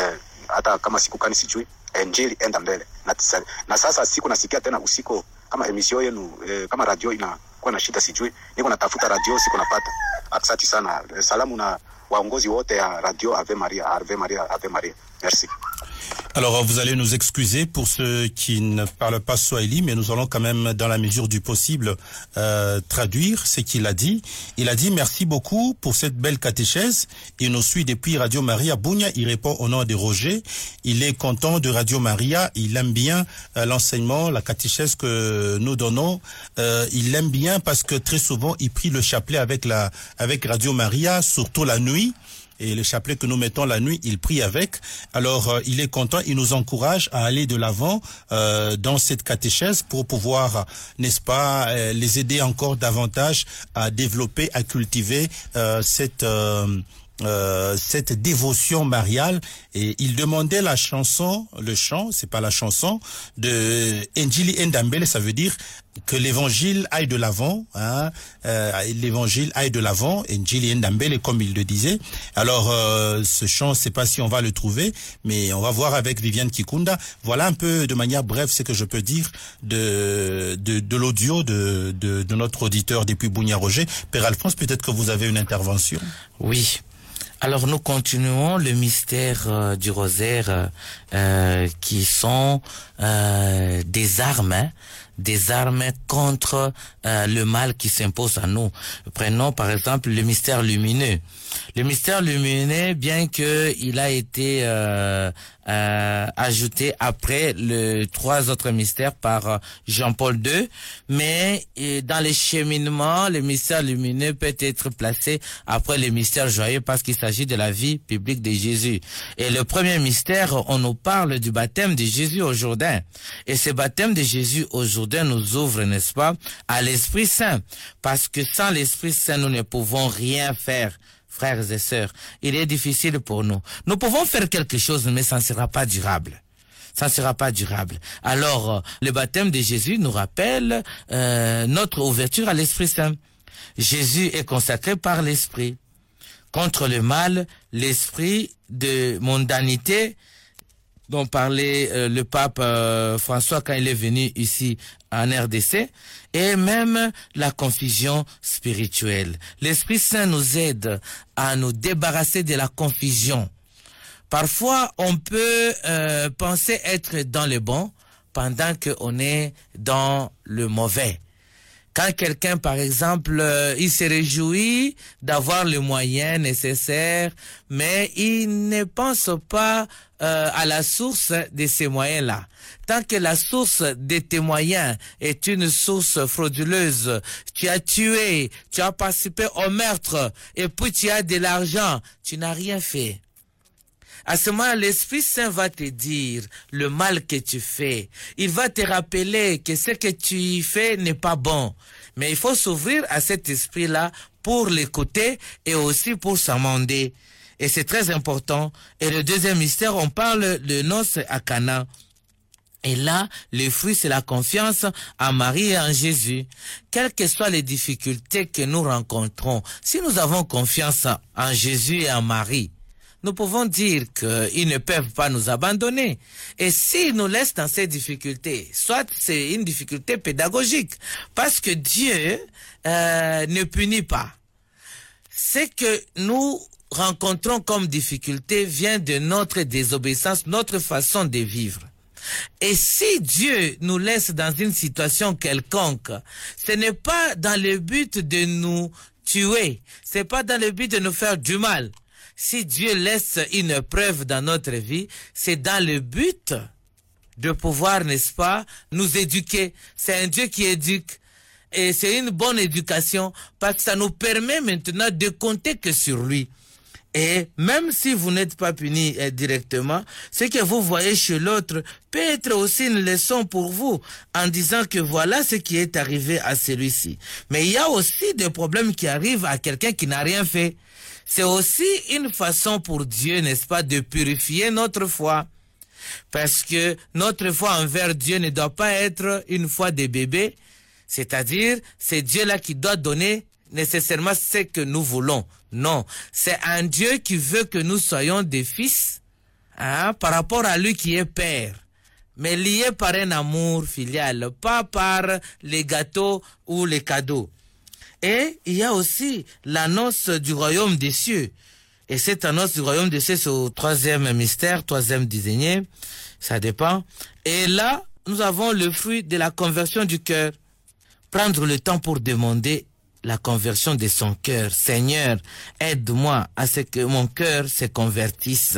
hata kama siku kani sijui, injili enda mbele. Na, na sasa siku nasikia tena usiku kama emission yenu eh, kama radio inakuwa na shida sijui, niko natafuta radio siku napata. Asante sana. Salamu na waongozi wote ya radio Ave Maria, Ave Maria, Ave Maria. Merci. Alors, vous allez nous excuser pour ceux qui ne parlent pas Swahili, mais nous allons quand même, dans la mesure du possible, euh, traduire ce qu'il a dit. Il a dit « Merci beaucoup pour cette belle catéchèse. Il nous suit depuis Radio Maria Bunia. Il répond au nom de Roger. Il est content de Radio Maria. Il aime bien euh, l'enseignement, la catéchèse que nous donnons. Euh, il l'aime bien parce que très souvent, il prie le chapelet avec, la, avec Radio Maria, surtout la nuit. Et le chapelet que nous mettons la nuit, il prie avec. Alors, euh, il est content, il nous encourage à aller de l'avant euh, dans cette catéchèse pour pouvoir, n'est-ce pas, euh, les aider encore davantage à développer, à cultiver euh, cette... Euh, Euh, cette dévotion mariale. Et il demandait la chanson, le chant, c'est pas la chanson, de Injili Ndambele, ça veut dire que l'évangile aille de l'avant, hein, euh, l'évangile aille de l'avant, Injili Ndambele, comme il le disait. Alors, euh, ce chant, c'est pas si on va le trouver, mais on va voir avec Viviane Kikunda. Voilà un peu, de manière brève, ce que je peux dire de de, de l'audio de, de de notre auditeur depuis Bunia Roger. Père Alphonse, peut-être que vous avez une intervention. Oui. Alors nous continuons le mystère euh, du rosaire euh, qui sont euh, des armes, hein, des armes contre euh, le mal qui s'impose à nous. Prenons par exemple le mystère lumineux. Le mystère lumineux, bien que il a été euh, euh, ajouté après les trois autres mystères par Jean-Paul deux, mais euh, dans les cheminements, le mystère lumineux peut être placé après le mystère joyeux parce qu'il s'agit de la vie publique de Jésus. Et le premier mystère, on nous parle du baptême de Jésus au Jourdain. Et ce baptême de Jésus au Jourdain nous ouvre, n'est-ce pas, à l'Esprit Saint. Parce que sans l'Esprit Saint, nous ne pouvons rien faire. Frères et sœurs, il est difficile pour nous. Nous pouvons faire quelque chose, mais ça ne sera pas durable. Ça ne sera pas durable. Alors, le baptême de Jésus nous rappelle euh, notre ouverture à l'Esprit Saint. Jésus est consacré par l'Esprit. Contre le mal, l'esprit de mondanité dont parlait euh, le pape euh, François quand il est venu ici en R D C, et même la confusion spirituelle. L'Esprit Saint nous aide à nous débarrasser de la confusion. Parfois, on peut euh, penser être dans le bon pendant qu'on est dans le mauvais. Quand quelqu'un, par exemple, euh, il se réjouit d'avoir les moyens nécessaires, mais il ne pense pas euh, à la source de ces moyens-là. Tant que la source de tes moyens est une source frauduleuse, tu as tué, tu as participé au meurtre, et puis tu as de l'argent, tu n'as rien fait. À ce moment, l'Esprit Saint va te dire le mal que tu fais. Il va te rappeler que ce que tu fais n'est pas bon. Mais il faut s'ouvrir à cet esprit-là pour l'écouter et aussi pour s'amender. Et c'est très important. Et le deuxième mystère, on parle de noces à Cana. Et là, le fruit, c'est la confiance en Marie et en Jésus. Quelles que soient les difficultés que nous rencontrons, si nous avons confiance en Jésus et en Marie, nous pouvons dire qu'ils ne peuvent pas nous abandonner. Et s'ils nous laissent dans ces difficultés, soit c'est une difficulté pédagogique, parce que Dieu euh, ne punit pas. Ce que nous rencontrons comme difficulté vient de notre désobéissance, notre façon de vivre. Et si Dieu nous laisse dans une situation quelconque, ce n'est pas dans le but de nous tuer, c'est pas dans le but de nous faire du mal. Si Dieu laisse une preuve dans notre vie, c'est dans le but de pouvoir, n'est-ce pas, nous éduquer. C'est un Dieu qui éduque. Et c'est une bonne éducation parce que ça nous permet maintenant de compter que sur lui. Et même si vous n'êtes pas puni eh, directement, ce que vous voyez chez l'autre peut être aussi une leçon pour vous en disant que voilà ce qui est arrivé à celui-ci. Mais il y a aussi des problèmes qui arrivent à quelqu'un qui n'a rien fait. C'est aussi une façon pour Dieu, n'est-ce pas, de purifier notre foi. Parce que notre foi envers Dieu ne doit pas être une foi de bébé. C'est-à-dire, c'est Dieu-là qui doit donner nécessairement ce que nous voulons. Non, c'est un Dieu qui veut que nous soyons des fils hein, par rapport à lui qui est père, mais lié par un amour filial, pas par les gâteaux ou les cadeaux. Et il y a aussi l'annonce du royaume des cieux. Et cette annonce du royaume des cieux, c'est au troisième mystère, troisième désigné, ça dépend. Et là, nous avons le fruit de la conversion du cœur. Prendre le temps pour demander la conversion de son cœur. Seigneur, aide-moi à ce que mon cœur se convertisse.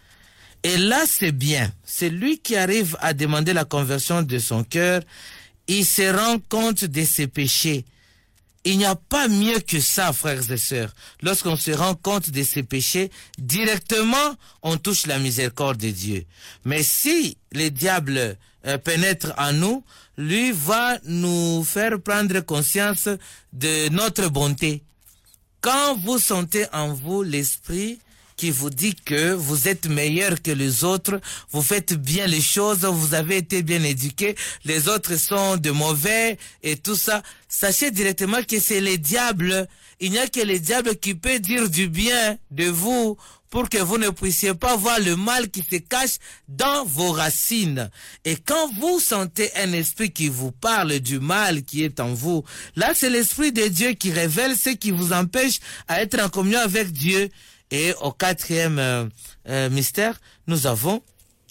Et là, c'est bien. C'est lui qui arrive à demander la conversion de son cœur. Il se rend compte de ses péchés. Il n'y a pas mieux que ça, frères et sœurs. Lorsqu'on se rend compte de ses péchés, directement, on touche la miséricorde de Dieu. Mais si le diable euh, pénètre en nous, lui va nous faire prendre conscience de notre bonté. Quand vous sentez en vous l'esprit qui vous dit que vous êtes meilleur que les autres, vous faites bien les choses, vous avez été bien éduqués, les autres sont de mauvais et tout ça, sachez directement que c'est le diable. Il n'y a que le diable qui peut dire du bien de vous pour que vous ne puissiez pas voir le mal qui se cache dans vos racines. Et quand vous sentez un esprit qui vous parle du mal qui est en vous, là c'est l'esprit de Dieu qui révèle ce qui vous empêche à être en communion avec Dieu. Et au quatrième euh, euh, mystère, nous avons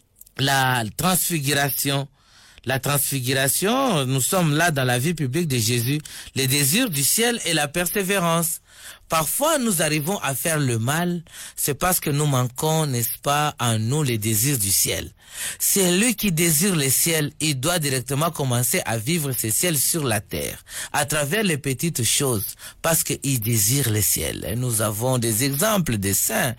la transfiguration. La transfiguration, nous sommes là dans la vie publique de Jésus, les désirs du ciel et la persévérance. Parfois, nous arrivons à faire le mal, c'est parce que nous manquons, n'est-ce pas, en nous les désirs du ciel. C'est lui qui désire le ciel, il doit directement commencer à vivre ce ciel sur la terre, à travers les petites choses, parce qu'il désire le ciel. Et nous avons des exemples de saints,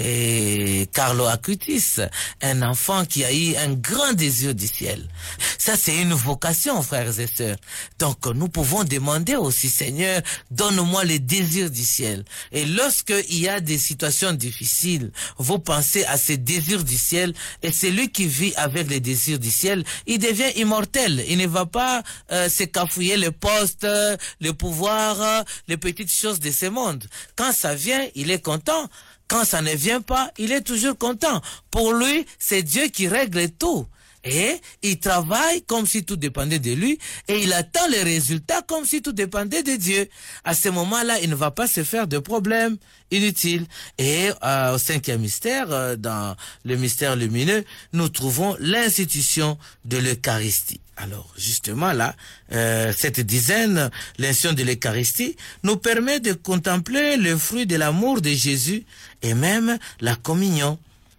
et Carlo Acutis, un enfant qui a eu un grand désir du ciel. Ça, c'est une vocation, frères et sœurs. Donc, nous pouvons demander aussi, Seigneur, donne-moi les désirs du ciel. Et lorsque il y a des situations difficiles, vous pensez à ces désirs du ciel, et c'est lui qui vit avec les désirs du ciel, il devient immortel. Il ne va pas euh, se cafouiller le poste, le pouvoir, les petites choses de ce monde. Quand ça vient, il est content. Quand ça ne vient pas, il est toujours content. Pour lui, c'est Dieu qui règle tout. Et il travaille comme si tout dépendait de lui et il attend les résultats comme si tout dépendait de Dieu. À ce moment-là, il ne va pas se faire de problèmes inutiles. Et euh, au cinquième mystère, euh, dans le mystère lumineux, nous trouvons l'institution de l'Eucharistie. Alors, justement là, euh, cette dizaine, l'institution de l'Eucharistie, nous permet de contempler le fruit de l'amour de Jésus et même la communion.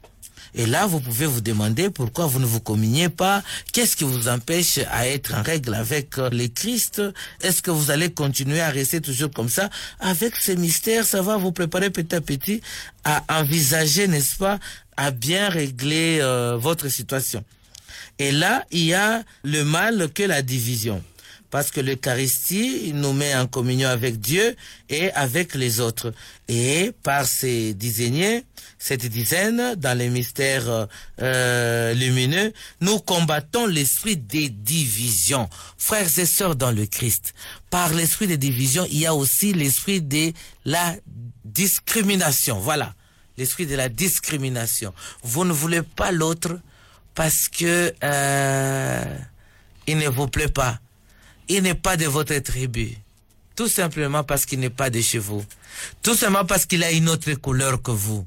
Et là, vous pouvez vous demander pourquoi vous ne vous communiez pas. Qu'est-ce qui vous empêche à être en règle avec le Christ? Est-ce que vous allez continuer à rester toujours comme ça? Avec ces mystères, ça va vous préparer petit à petit à envisager, n'est-ce pas, à bien régler euh, votre situation. Et là, il y a le mal que la division. Parce que l'Eucharistie nous met en communion avec Dieu et avec les autres. Et par ces dizaines, cette dizaine, dans les mystères euh, lumineux, nous combattons l'esprit des divisions. Frères et sœurs dans le Christ, par l'esprit des divisions, il y a aussi l'esprit de la discrimination. Voilà, l'esprit de la discrimination. Vous ne voulez pas l'autre parce que euh, il ne vous plaît pas. Il n'est pas de votre tribu. Tout simplement parce qu'il n'est pas de chez vous. Tout simplement parce qu'il a une autre couleur que vous.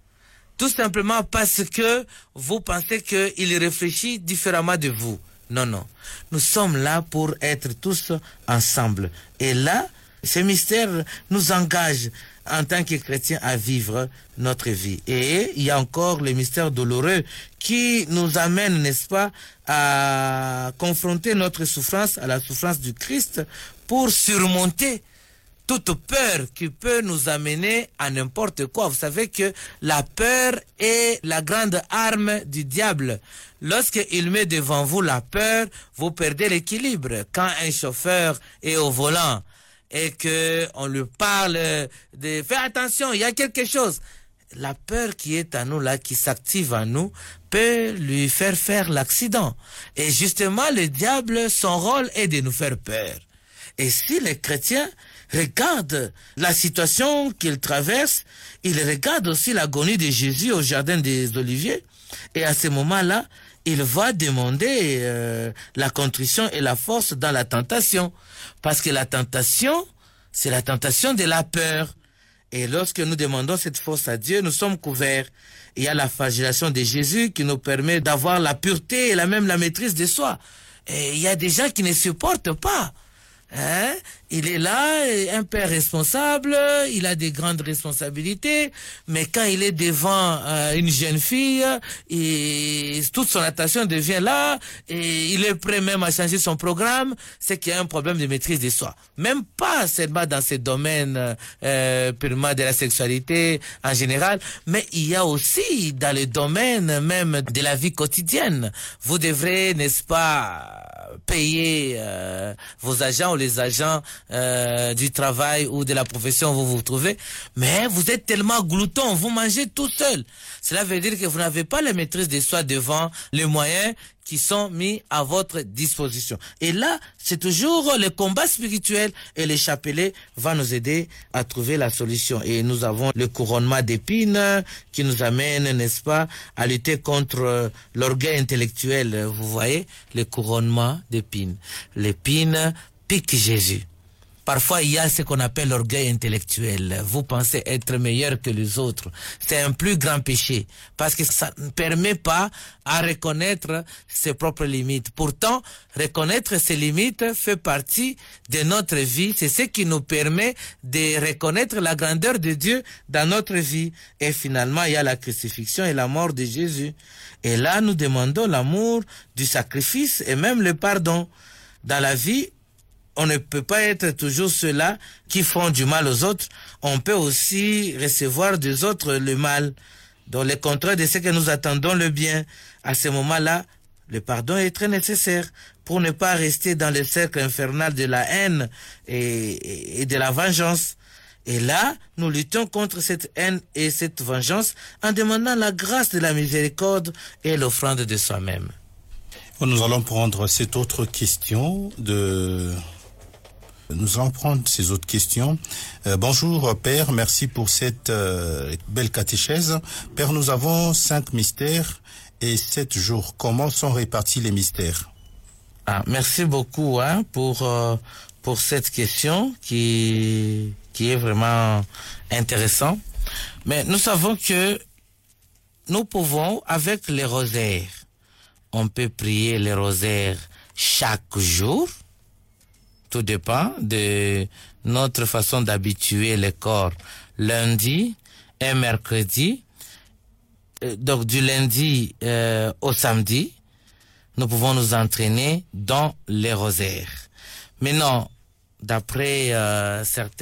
Tout simplement parce que vous pensez qu'il réfléchit différemment de vous. Non, non. Nous sommes là pour être tous ensemble. Et là, ce mystère nous engage en tant que chrétiens à vivre notre vie. Et il y a encore le mystère douloureux qui nous amène, n'est-ce pas, à confronter notre souffrance à la souffrance du Christ pour surmonter toute peur qui peut nous amener à n'importe quoi. Vous savez que la peur est la grande arme du diable. Lorsqu'il met devant vous la peur, vous perdez l'équilibre. Quand un chauffeur est au volant et que on lui parle de faire attention, il y a quelque chose. La peur qui est en nous là, qui s'active en nous, peut lui faire faire l'accident. Et justement, le diable, son rôle est de nous faire peur. Et si les chrétiens regardent la situation qu'ils traversent, ils regardent aussi l'agonie de Jésus au jardin des Oliviers, et à ce moment-là, il va demander euh, la contrition et la force dans la tentation. Parce que la tentation, c'est la tentation de la peur. Et lorsque nous demandons cette force à Dieu, nous sommes couverts. Il y a la flagellation de Jésus qui nous permet d'avoir la pureté et la même la maîtrise de soi. Et il y a des gens qui ne supportent pas. Hein? Il est là, un père responsable, il a des grandes responsabilités, mais quand il est devant euh, une jeune fille, et toute son attention devient là, et il est prêt même à changer son programme, c'est qu'il y a un problème de maîtrise de soi. Même pas seulement dans ce domaine euh, purement de la sexualité en général, mais il y a aussi dans le domaine même de la vie quotidienne. Vous devrez, n'est-ce pas, payer euh, vos agents ou les agents euh, du travail ou de la profession où vous vous trouvez, mais vous êtes tellement glouton, vous mangez tout seul. Cela veut dire que vous n'avez pas la maîtrise de soi devant les moyens qui sont mis à votre disposition. Et là, c'est toujours le combat spirituel et le chapelet va nous aider à trouver la solution. Et nous avons le couronnement d'épines qui nous amène, n'est-ce pas, à lutter contre l'orgueil intellectuel. Vous voyez, le couronnement d'épines. L'épine pique Jésus. Parfois, il y a ce qu'on appelle l'orgueil intellectuel. Vous pensez être meilleur que les autres. C'est un plus grand péché parce que ça ne permet pas à reconnaître ses propres limites. Pourtant, reconnaître ses limites fait partie de notre vie. C'est ce qui nous permet de reconnaître la grandeur de Dieu dans notre vie. Et finalement, il y a la crucifixion et la mort de Jésus. Et là, nous demandons l'amour du sacrifice et même le pardon. Dans la vie, on ne peut pas être toujours ceux-là qui font du mal aux autres. On peut aussi recevoir des autres le mal. Dans le contraire de ce que nous attendons le bien. À ce moment-là, le pardon est très nécessaire pour ne pas rester dans le cercle infernal de la haine et, et de la vengeance. Et là, nous luttons contre cette haine et cette vengeance en demandant la grâce de la miséricorde et l'offrande de soi-même. Nous allons prendre cette autre question de... Nous allons prendre ces autres questions. Euh, bonjour Père, merci pour cette euh, belle catéchèse. Père, nous avons cinq mystères et sept jours. Comment sont répartis les mystères? Ah, merci beaucoup hein, pour euh, pour cette question qui qui est vraiment intéressant. Mais nous savons que nous pouvons avec les rosaires, on peut prier les rosaires chaque jour. Tout dépend de notre façon d'habituer le corps. Lundi et mercredi, donc du lundi euh, au samedi, nous pouvons nous entraîner dans les rosaires. Maintenant, d'après euh, certains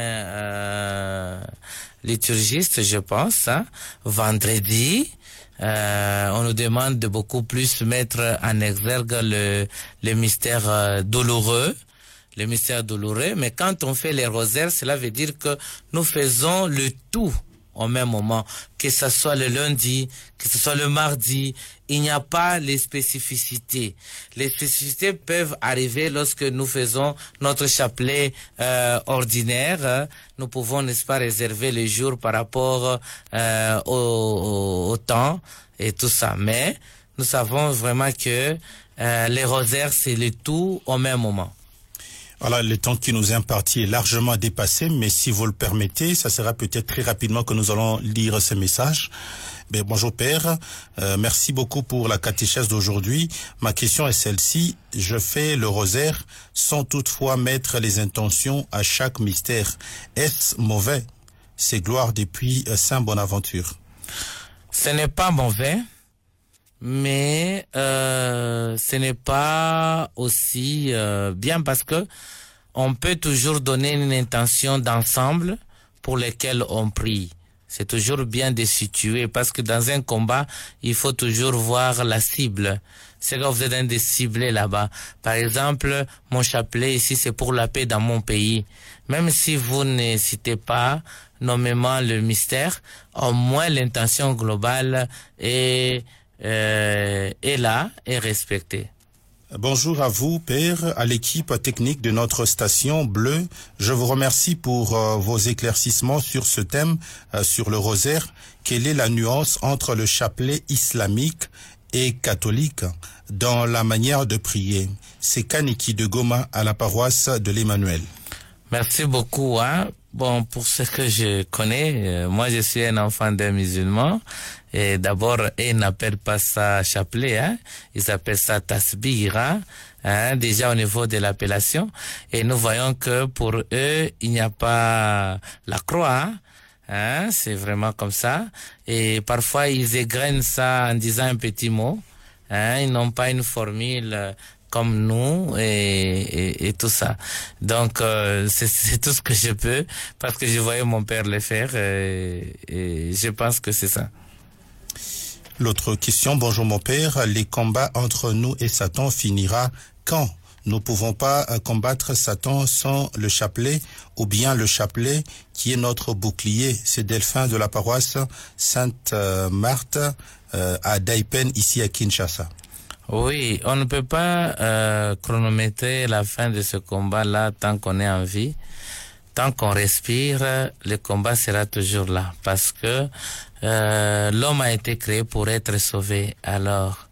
euh, liturgistes, je pense, hein, vendredi, euh, on nous demande de beaucoup plus mettre en exergue le, le mystère euh, douloureux, le mystère douloureux, mais quand on fait les rosaires, cela veut dire que nous faisons le tout au même moment, que ce soit le lundi, que ce soit le mardi, il n'y a pas les spécificités. Les spécificités peuvent arriver lorsque nous faisons notre chapelet euh, ordinaire. Nous pouvons, n'est-ce pas, réserver les jours par rapport euh, au, au, au temps et tout ça. Mais nous savons vraiment que euh, les rosaires, c'est le tout au même moment. Voilà, le temps qui nous est imparti est largement dépassé, mais si vous le permettez, ça sera peut-être très rapidement que nous allons lire ce message. Ben, bonjour Père, euh, merci beaucoup pour la catéchèse d'aujourd'hui. Ma question est celle-ci. Je fais le rosaire sans toutefois mettre les intentions à chaque mystère. Est-ce mauvais? C'est Gloire depuis Saint Bonaventure. Ce n'est pas mauvais, mais euh, ce n'est pas aussi euh, bien parce que on peut toujours donner une intention d'ensemble pour lesquelles on prie. C'est toujours bien de situer parce que dans un combat, il faut toujours voir la cible. C'est quand vous êtes en train de cibler là-bas. Par exemple, mon chapelet ici, c'est pour la paix dans mon pays. Même si vous ne citez pas nommément le mystère, au moins l'intention globale est, euh, est là et respectée. Bonjour à vous, Père, à l'équipe technique de notre station Bleue. Je vous remercie pour euh, vos éclaircissements sur ce thème, euh, sur le rosaire. Quelle est la nuance entre le chapelet islamique et catholique dans la manière de prier? C'est Kaniki de Goma à la paroisse de l'Emmanuel. Merci beaucoup. Hein. Bon, pour ce que je connais, euh, moi je suis un enfant d'un musulman. Et d'abord, ils n'appellent pas ça chapelet, hein. Ils appellent ça tasbira, hein, déjà au niveau de l'appellation. Et nous voyons que pour eux, il n'y a pas la croix, hein. Hein, c'est vraiment comme ça. Et parfois, ils égrènent ça en disant un petit mot. Hein, ils n'ont pas une formule comme nous et, et, et tout ça. Donc, euh, c'est, c'est tout ce que je peux parce que je voyais mon père le faire et, et je pense que c'est ça. L'autre question, bonjour mon père, les combats entre nous et Satan finira quand? Nous ne pouvons pas combattre Satan sans le chapelet ou bien le chapelet qui est notre bouclier. C'est Delphin de la paroisse Sainte-Marthe euh, à Daipen, ici à Kinshasa. Oui, on ne peut pas euh, chronométrer la fin de ce combat-là tant qu'on est en vie. Tant qu'on respire, le combat sera toujours là parce que euh, l'homme a été créé pour être sauvé. Alors,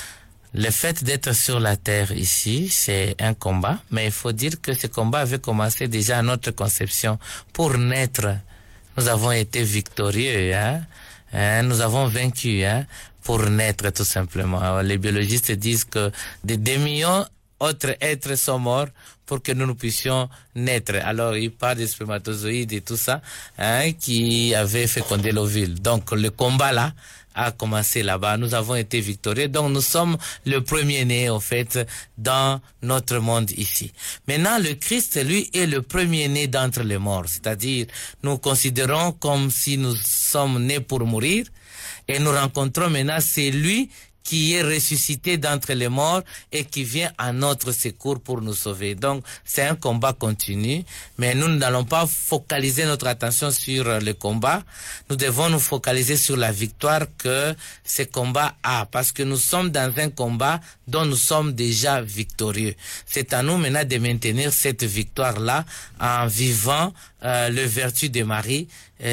le fait d'être sur la terre ici, c'est un combat, mais il faut dire que ce combat avait commencé déjà à notre conception. Pour naître, nous avons été victorieux, hein, hein nous avons vaincu, hein, pour naître tout simplement. Alors, les biologistes disent que des, des millions d'autres êtres sont morts pour que nous, nous puissions naître. Alors, il parle des spermatozoïdes et tout ça, hein, qui avaient fécondé l'ovule. Donc, le combat là a commencé là-bas. Nous avons été victorieux. Donc, nous sommes le premier-né, au fait, dans notre monde ici. Maintenant, le Christ, lui, est le premier-né d'entre les morts. C'est-à-dire, nous considérons comme si nous sommes nés pour mourir et nous rencontrons maintenant, c'est lui qui est ressuscité d'entre les morts et qui vient à notre secours pour nous sauver. Donc, c'est un combat continu, mais nous n'allons pas focaliser notre attention sur le combat. Nous devons nous focaliser sur la victoire que ce combat a, parce que nous sommes dans un combat dont nous sommes déjà victorieux. C'est à nous maintenant de maintenir cette victoire-là en vivant euh, le vertu de Marie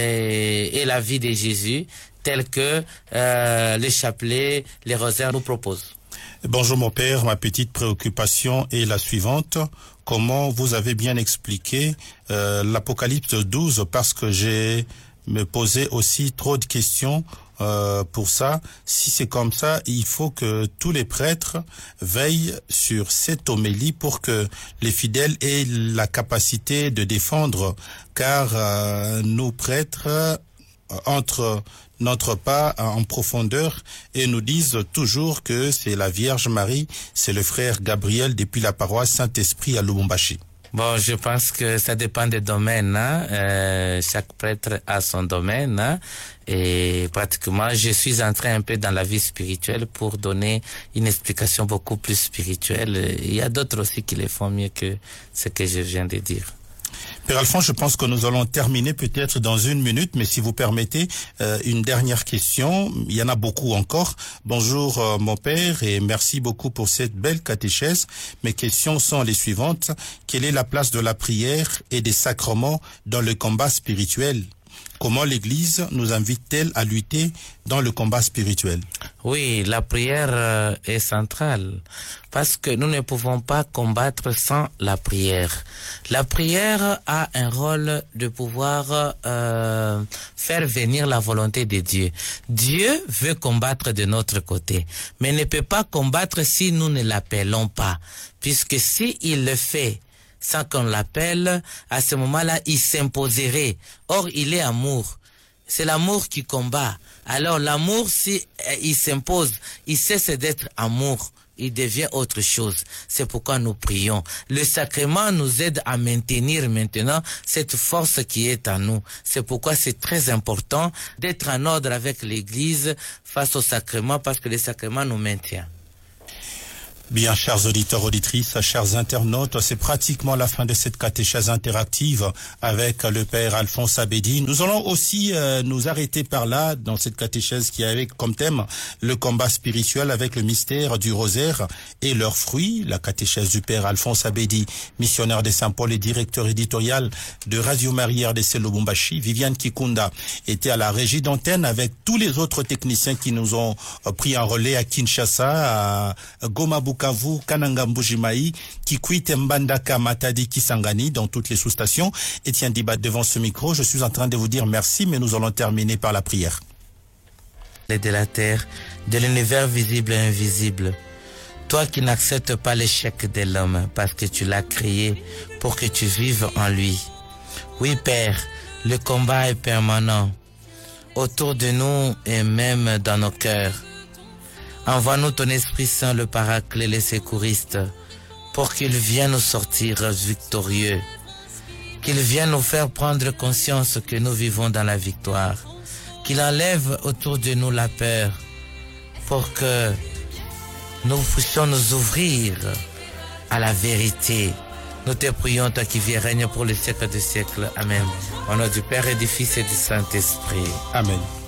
et, et la vie de Jésus, tel que euh, les chapelets, les rosaires nous proposent. Bonjour mon père, ma petite préoccupation est la suivante. Comment vous avez bien expliqué euh, l'Apocalypse douze, parce que j'ai me posé aussi trop de questions euh, pour ça. Si c'est comme ça, il faut que tous les prêtres veillent sur cette homélie pour que les fidèles aient la capacité de défendre, car euh, nous prêtres euh, entre notre pas en profondeur et nous disent toujours que c'est la Vierge Marie, c'est le frère Gabriel depuis la paroisse Saint-Esprit à Lubumbashi. Bon, je pense que ça dépend des domaines, hein. Euh, chaque prêtre a son domaine, hein. Et pratiquement, je suis entré un peu dans la vie spirituelle pour donner une explication beaucoup plus spirituelle. Il y a d'autres aussi qui le font mieux que ce que je viens de dire. Père Alphonse, je pense que nous allons terminer peut-être dans une minute, mais si vous permettez, euh, une dernière question. Il y en a beaucoup encore. Bonjour euh, mon père et merci beaucoup pour cette belle catéchèse. Mes questions sont les suivantes. Quelle est la place de la prière et des sacrements dans le combat spirituel? Comment l'Église nous invite-t-elle à lutter dans le combat spirituel? Oui, la prière euh, est centrale parce que nous ne pouvons pas combattre sans la prière. La prière a un rôle de pouvoir euh, faire venir la volonté de Dieu. Dieu veut combattre de notre côté, mais ne peut pas combattre si nous ne l'appelons pas, puisque si il le fait sans qu'on l'appelle, à ce moment-là, il s'imposerait. Or, il est amour. C'est l'amour qui combat. Alors, l'amour, si il s'impose, il cesse d'être amour. Il devient autre chose. C'est pourquoi nous prions. Le sacrement nous aide à maintenir maintenant cette force qui est en nous. C'est pourquoi c'est très important d'être en ordre avec l'Église face au sacrement, parce que le sacrement nous maintient. Bien, chers auditeurs, auditrices, chers internautes, c'est pratiquement la fin de cette catéchèse interactive avec le Père Alphonse Abedi. Nous allons aussi euh, nous arrêter par là, dans cette catéchèse qui avait comme thème le combat spirituel avec le mystère du rosaire et leurs fruits. La catéchèse du Père Alphonse Abedi, missionnaire de Saint-Paul et directeur éditorial de Radio Maria R D C Lubumbashi. Viviane Kikunda était à la régie d'antenne avec tous les autres techniciens qui nous ont euh, pris en relais à Kinshasa, à Goma, Bukavu, Kananga, Mbujimaï, Kikwit, Mbandaka, Matadi, Kisangani, dans toutes les sous-stations. Étienne Dibat devant ce micro. Je suis en train de vous dire merci, mais nous allons terminer par la prière. De la terre, de l'univers visible et invisible. Toi qui n'acceptes pas l'échec de l'homme parce que tu l'as créé pour que tu vives en lui. Oui, Père, le combat est permanent autour de nous et même dans nos cœurs. Envoie-nous ton Esprit Saint, le Paraclet, le secouriste, pour qu'il vienne nous sortir victorieux, qu'il vienne nous faire prendre conscience que nous vivons dans la victoire, qu'il enlève autour de nous la peur, pour que nous puissions nous ouvrir à la vérité. Nous te prions, toi qui vis et règne pour les siècles des siècles. Amen. Au nom du Père et du Fils et du Saint-Esprit. Amen.